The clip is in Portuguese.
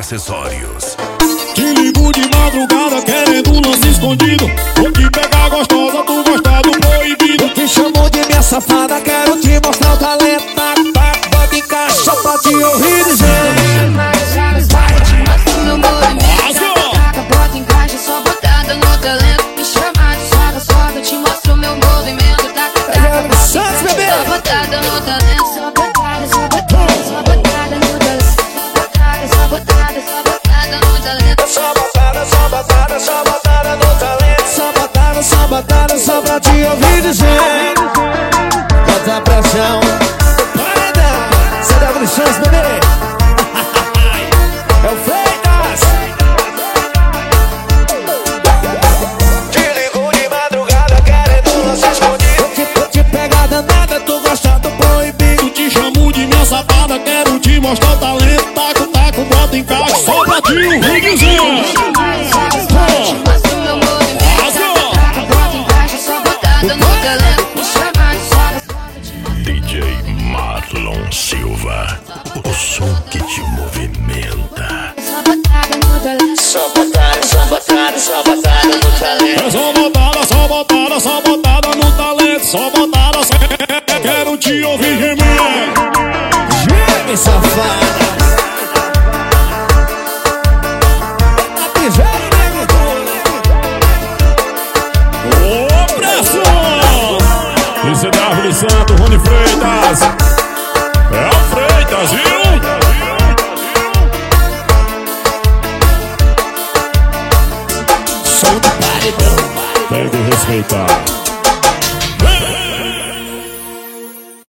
acessórios. Te ligo de madrugada querendo um lance escondido. Vou te pegar gostosa, tu gosta do proibido. Te chamo de minha safada, quero te mostrar o talento. Bota em caixa só pra te ouvir dizer. Mostra meu movimento. Bota em caixa só botada no talento. Me chama de sogra, te mostro meu movimento. Santos, bebê! Só botada no talento. Só botada, só botada, só botada no talento. Só botada, só botada no talento. Só botada, só botada, só botada no talento. Só botada, só botada, só pra te ouvir dizer. Bota a pressão. Você dá chance, bebê? É o Freitas. Te ligo de madrugada querendo lance escondido. Vou te pegar danada, tu gosta do proibido. Te chamo de minha safada, quero te mostrar o talento. Taco, bota em caixa só pra te ouvir dizer. Mostra meu movimento. Bota em caixa só botada no talento. Me chama de sogra, DJ Marlon Silva, o som que te movimenta. só botada no talento. Só botada, só botada, só botada no talento. É só botada, só botada, só botada no talento. Só botada, só quero te ouvir gemer. Geme, safada. A pivete, Ô, pressão! ICW Santo, Rony Freitas. É o Freitas, viu? Som do paredão. Tem que respeitar.